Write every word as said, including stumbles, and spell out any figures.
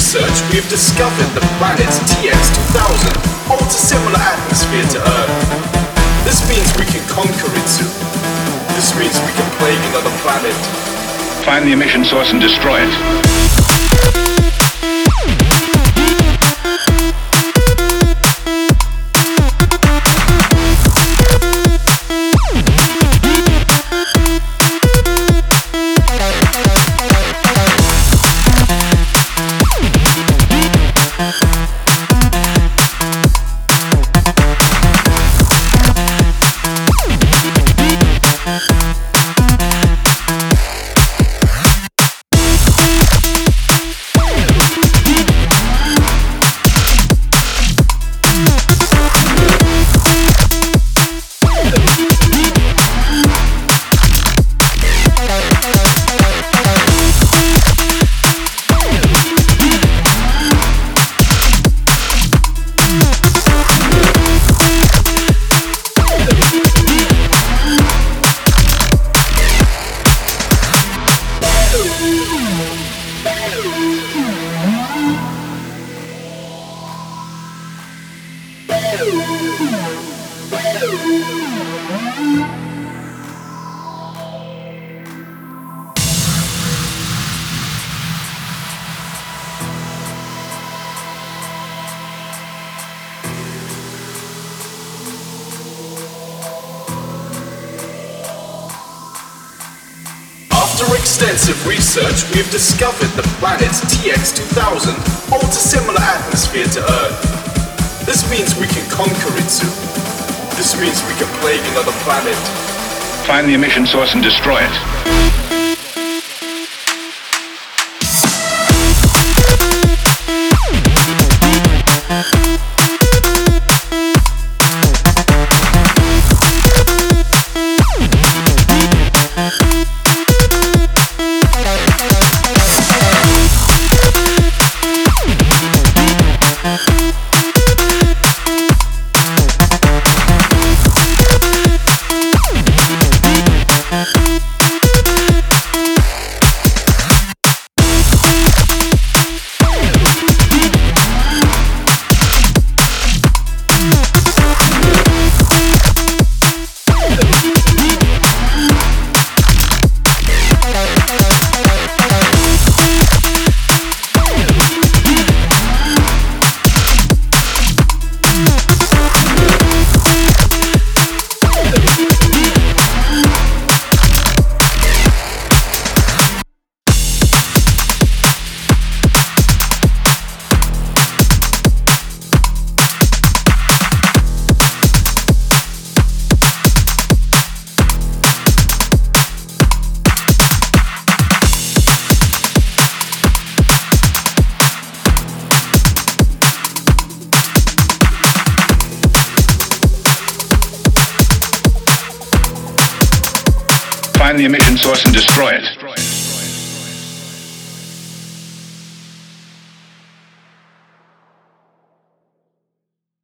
research, we have discovered the planet T X two thousand holds a similar atmosphere to Earth. This means we can conquer it soon. This means we can plague another planet. Find the emission source and destroy it. After extensive research, we have discovered the planet T X two thousand holds a similar atmosphere to Earth. This means we can conquer it soon. This means we can plague another planet. Find the emission source and destroy it. Find the emission source and destroy it.